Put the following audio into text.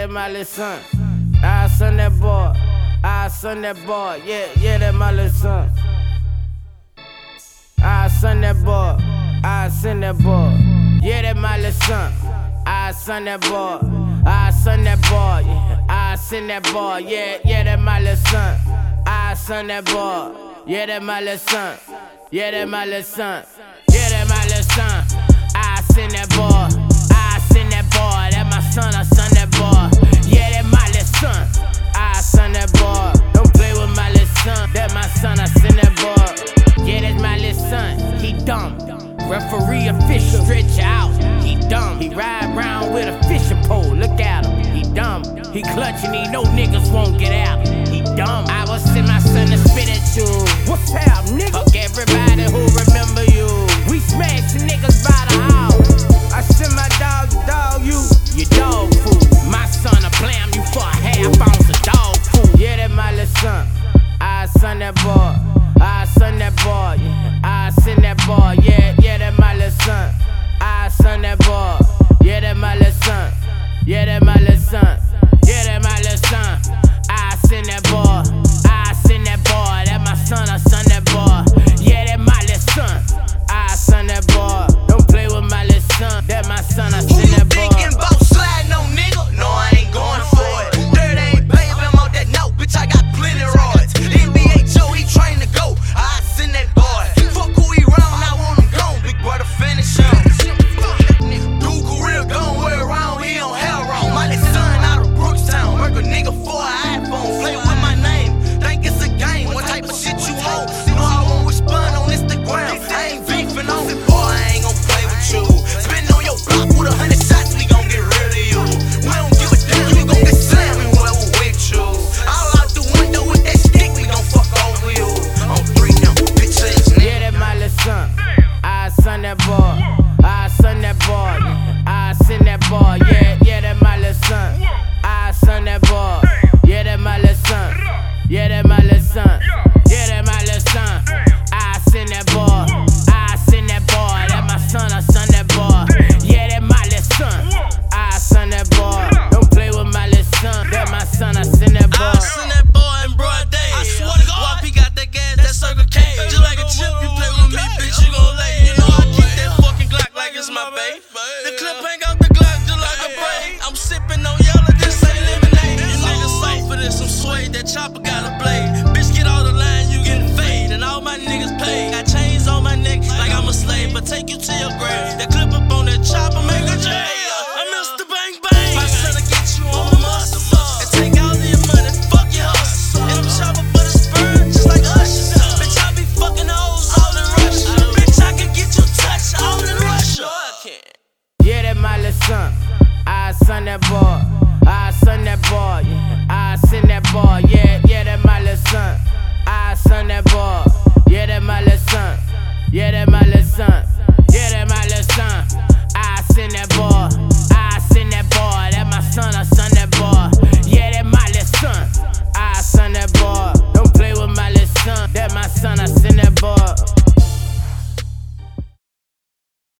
that my little son. I son that boy, I son that boy, yeah, that my little son. I son that boy, I son that boy, yeah, that my little son. I son that boy, I son that boy, yeah, I son that boy, yeah, that my little son. I son that boy, yeah, that my little son, yeah, that my little son, yeah, that my little son. I send that boy, I send that boy, that my son, I son that boy, yeah, that my little son. I son that boy, don't play with my little son, that my son, I send that boy, yeah, that's my little son. He dumb, referee official, stretch out. He dumb, he ride around with a fishing pole. Look at him, he dumb, he clutching, he know niggas won't get out. He dumb. I will send my son to spit at you. What's up, nigga? Fuck everybody who remember you. We smashing niggas by the house. I send my dog to dog you. You dog food. My son, I blame you for a half ounce of dog food. Yeah, that my little son. I son that boy. I son that boy. Yeah. I send that boy. Yeah, that my little son. I son that boy. Yeah, that my little son. Yeah, that my little son. Yeah, that my little son. I send that boy. I send that boy. That my son. I son that boy. Yeah, that my little son. I son that boy. Don't play with my little son. That my son. I send that boy. Who you thinking about sliding on, nigga? No, I ain't going for it. Dirt ain't paying him out that note, bitch. I got plenty rods. NBA Joe, he trained to go. I send that boy. Fuck who he round, I want him gone. Big brother finish him. Dude career gone, way around, he on hell wrong. My little son out of Brookstown. Work a nigga for an iPhone. Play with my name. Think it's a game. What type of shit you want? Know I won't respond on Instagram. I ain't beefing on it, boy. I ain't gon' play with you. Spin on your block with 100 shots, we gon' get rid of you. We don't give a damn, you gon' get slammed when we're with you. I'll out the window with that stick, we gon' fuck over you. On 3 now, bitch ass nigga. Yeah, that my little son. I son that boy. I son that boy. I send that boy. Yeah, that my little son. I son that boy. Yeah, that my little son. Yeah, that my little son. Yeah, that my little son. I send that boy. I send that boy. That my son. I son that boy. Yeah, that my little son. I son that boy. Don't play with my little son. That my son. I send that boy. I send that boy in broad day. I swear to God. He got that gas, that Circle K. Just like a chip, you play with me, bitch, you gon' lay. You know I keep that fucking Glock like it's my babe. The clip hang out the Glock just like a braid. I'm sipping on yellow, this ain't lemonade. You niggas soft for this, some suede, that chopper got a blade. Bitch, get all the line, you getting fade. And all my niggas paid. Got chains on my neck like I'm a slave, but take you to your grave. That clip up on that chopper, make a J. I Mr. Bang Bang. My son'll get you on the muscle. And take all of your money, fuck your hustle. And I'm chopper for the spur, just like Usher. Bitch, I be fucking hoes all in Russia. Bitch, I can get your touch all in Russia. Yeah, that my little son. I son that boy. I son that boy. Yeah. I send that boy. Yeah, that my little son. I son that boy. Yeah, that my little son. Yeah, that my little son.